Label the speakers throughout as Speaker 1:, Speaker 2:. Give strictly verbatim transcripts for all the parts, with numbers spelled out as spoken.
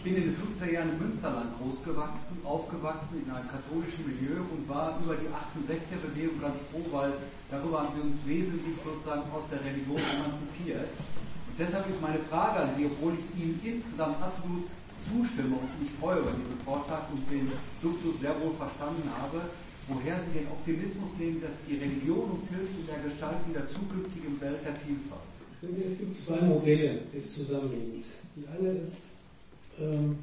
Speaker 1: ich bin in den fünfziger Jahren im Münsterland großgewachsen, aufgewachsen in einem katholischen Milieu und war über die achtundsechziger-Bewegung ganz froh, weil darüber haben wir uns wesentlich sozusagen aus der Religion emanzipiert. Und deshalb ist meine Frage an Sie, obwohl ich Ihnen insgesamt absolut zustimme und mich freue über diesen Vortrag und den Duktus sehr wohl verstanden habe, woher Sie den Optimismus nehmen, dass die Religion uns hilft in der Gestaltung der zukünftigen Welt der Vielfalt.
Speaker 2: Ich finde, es gibt zwei Modelle des Zusammenlebens. Die eine ist, ähm,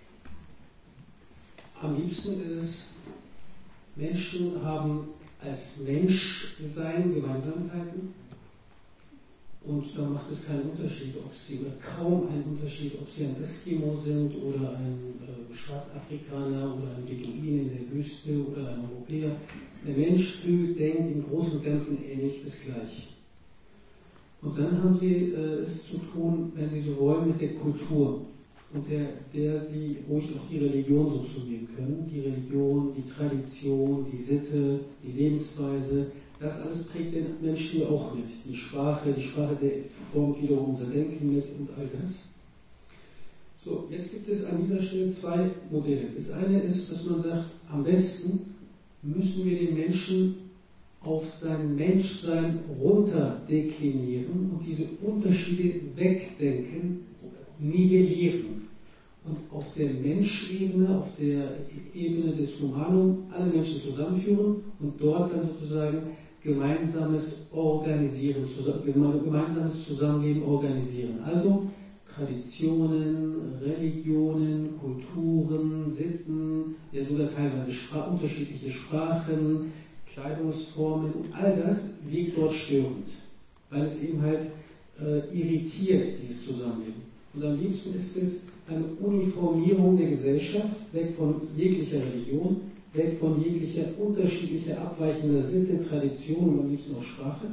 Speaker 2: am liebsten ist es, Menschen haben als Menschsein Gemeinsamkeiten und da macht es keinen Unterschied, ob sie, oder kaum einen Unterschied, ob sie ein Eskimo sind oder ein äh, Schwarzafrikaner oder ein Beduin in der Wüste oder ein Europäer. Der Mensch fühlt, denkt im Großen und Ganzen ähnlich bis gleich. Und dann haben sie äh, es zu tun, wenn sie so wollen, mit der Kultur, und der, der sie ruhig auch die Religion so zunehmen können. Die Religion, die Tradition, die Sitte, die Lebensweise, das alles prägt den Menschen ja auch mit. Die Sprache, die Sprache der formt wiederum unser Denken mit und all das. So, jetzt gibt es an dieser Stelle zwei Modelle. Das eine ist, dass man sagt, am besten müssen wir den Menschen auf sein Menschsein runterdeklinieren und diese Unterschiede wegdenken, nivellieren. Und auf der Menschebene, auf der Ebene des Humanum, alle Menschen zusammenführen und dort dann sozusagen gemeinsames Organisieren, gemeinsames Zusammenleben organisieren. Also Traditionen, Religionen, Kulturen, Sitten, ja sogar teilweise Spra- unterschiedliche Sprachen, Kleidungsformen und all das wirkt dort störend, weil es eben halt äh, irritiert, dieses Zusammenleben. Und am liebsten ist es eine Uniformierung der Gesellschaft, weg von jeglicher Religion, weg von jeglicher unterschiedlicher, abweichender Sitte, Tradition und am liebsten auch Sprache.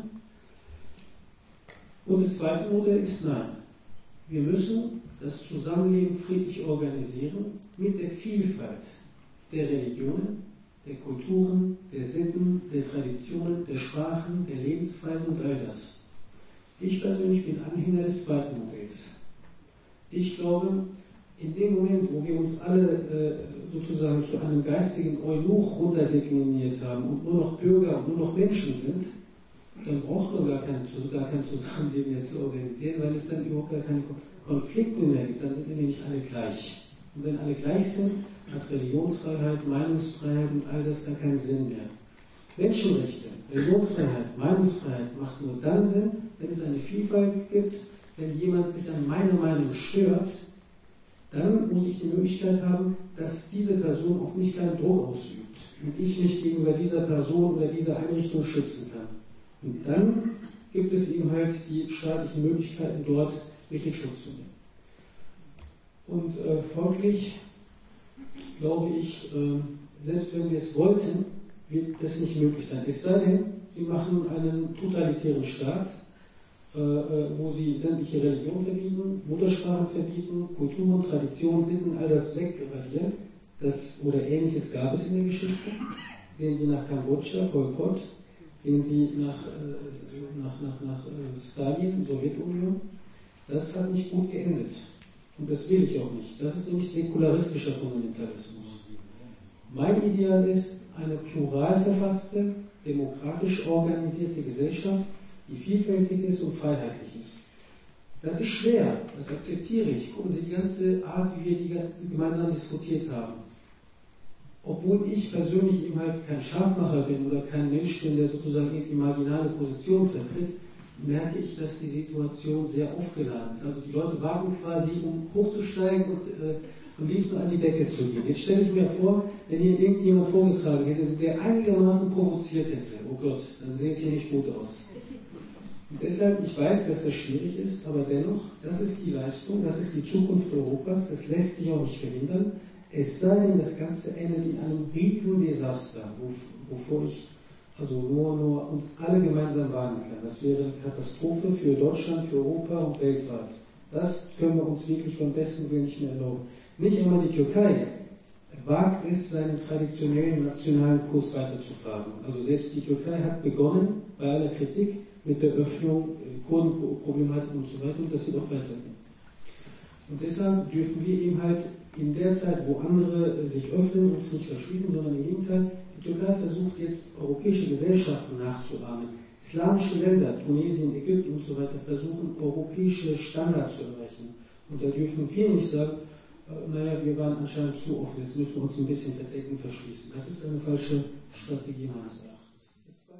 Speaker 2: Und das zweite Modell ist nein. Wir müssen das Zusammenleben friedlich organisieren mit der Vielfalt der Religionen, der Kulturen, der Sitten, der Traditionen, der Sprachen, der Lebensweisen und all das. Ich persönlich bin Anhänger des zweiten Modells. Ich glaube, in dem Moment, wo wir uns alle äh, sozusagen zu einem geistigen Eunuch runterdekliniert haben und nur noch Bürger und nur noch Menschen sind, dann braucht man gar kein, gar kein Zusammenleben mehr zu organisieren, weil es dann überhaupt gar keine Konflikte mehr gibt. Dann sind wir nämlich alle gleich. Und wenn alle gleich sind, hat Religionsfreiheit, Meinungsfreiheit und all das gar keinen Sinn mehr. Menschenrechte, Religionsfreiheit, Meinungsfreiheit macht nur dann Sinn, wenn es eine Vielfalt gibt. Wenn jemand sich an meiner Meinung stört, dann muss ich die Möglichkeit haben, dass diese Person auf mich keinen Druck ausübt und ich mich gegenüber dieser Person oder dieser Einrichtung schützen kann. Und dann gibt es eben halt die staatlichen Möglichkeiten, dort welchen Schutz zu nehmen. Und äh, folglich glaube ich, äh, selbst wenn wir es wollten, wird das nicht möglich sein. Es sei denn, Sie machen einen totalitären Staat, wo sie sämtliche Religionen verbieten, Muttersprachen verbieten, Kulturen, Traditionen, Sitten, all das wegradieren. Das oder Ähnliches gab es in der Geschichte. Sehen Sie nach Kambodscha, Pol Pot, sehen Sie nach, nach, nach, nach Stalin, Sowjetunion. Das hat nicht gut geendet. Und das will ich auch nicht. Das ist nämlich säkularistischer Fundamentalismus. Mein Ideal ist eine plural verfasste, demokratisch organisierte Gesellschaft, die vielfältig ist und freiheitlich ist. Das ist schwer, das akzeptiere ich. Gucken Sie die ganze Art, wie wir die gemeinsam diskutiert haben. Obwohl ich persönlich eben halt kein Scharfmacher bin oder kein Mensch bin, der sozusagen die marginale Position vertritt, merke ich, dass die Situation sehr aufgeladen ist. Also die Leute warten quasi, um hochzusteigen und äh, am liebsten an die Decke zu gehen. Jetzt stelle ich mir vor, wenn hier irgendjemand vorgetragen hätte, der einigermaßen provoziert hätte, oh Gott, dann sähe es hier nicht gut aus. Und deshalb, ich weiß, dass das schwierig ist, aber dennoch, das ist die Leistung, das ist die Zukunft Europas, das lässt sich auch nicht verhindern. Es sei denn, das Ganze endet in einem Riesendesaster, wovor ich also nur, nur uns alle gemeinsam warnen kann. Das wäre eine Katastrophe für Deutschland, für Europa und weltweit. Das können wir uns wirklich beim besten Willen nicht mehr erlauben. Nicht einmal die Türkei wagt es, seinen traditionellen nationalen Kurs weiterzufahren. Also selbst die Türkei hat begonnen, bei aller Kritik, mit der Öffnung, Kurdenproblematik und so weiter, und das wird auch weitergehen. Und deshalb dürfen wir eben halt in der Zeit, wo andere sich öffnen, uns nicht verschließen, sondern im Gegenteil, die Türkei versucht jetzt europäische Gesellschaften nachzuahmen. Islamische Länder, Tunesien, Ägypten und so weiter, versuchen europäische Standards zu erreichen. Und da dürfen wir nicht sagen, äh, naja, wir waren anscheinend zu offen, jetzt müssen wir uns ein bisschen verdecken, verschließen. Das ist eine falsche Strategie meines Erachtens.